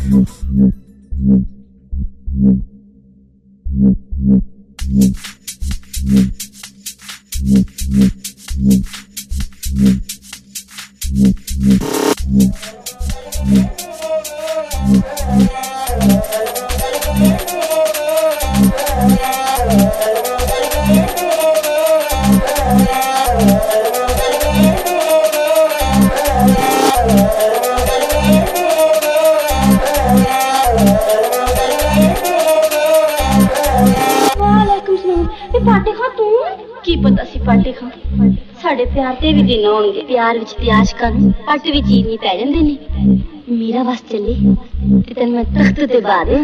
प्यार ते भी दिन होंगे प्यार विच ते आशकां नूं पट भी चीर नहीं पै जांदे ने मेरा बस चले ते तैनूं मैं तख्त ते बा दे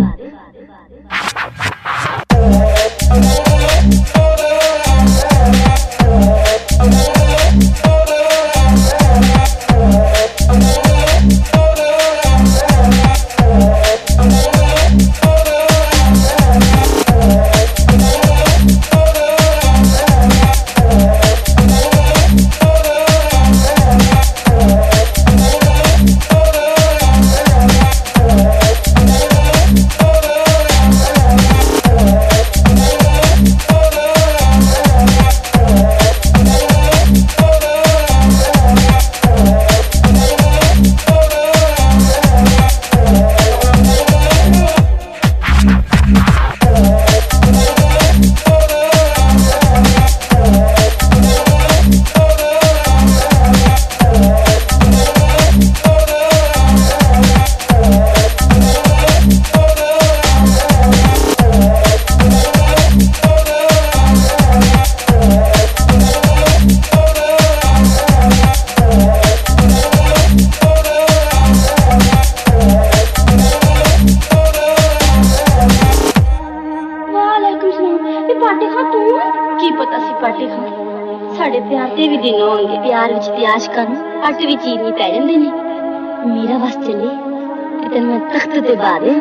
आशकां नूं पट भी चीर नहीं पै जांदे ने मेरा बस चले ते तैनूं मैं तख्त ते बा दे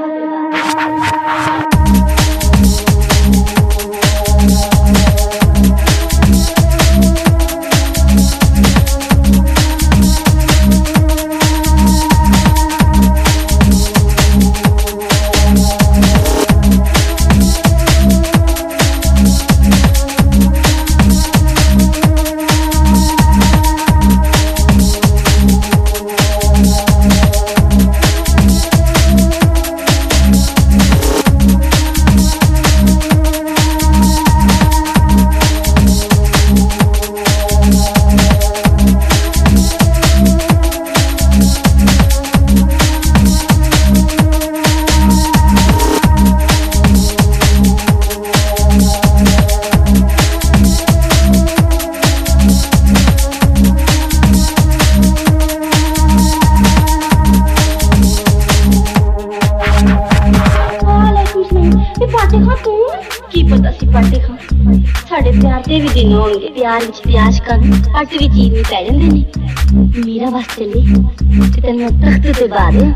भी दिन होंगे प्यार विच ते आशकां नूं पट भी चीर नहीं पै जांदे ने मेरा बस चले ते तैनूं मैं तख्त ते बा दे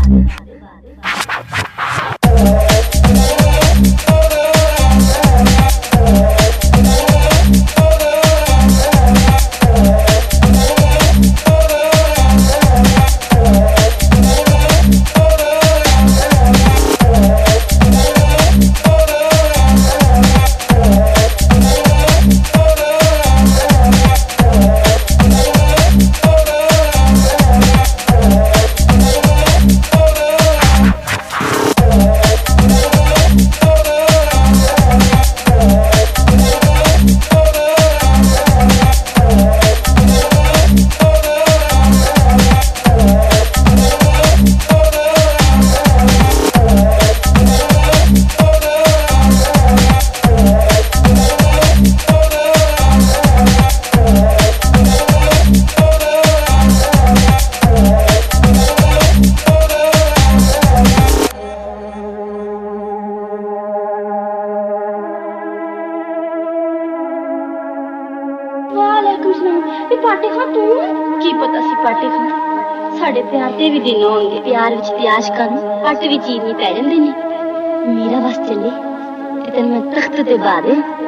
भी दिन होंगे प्यार विच ते आशकां नूं पट भी चीर नहीं पै जांदे ने मेरा बस चले ते तैनूं मैं तख्त ते बा दे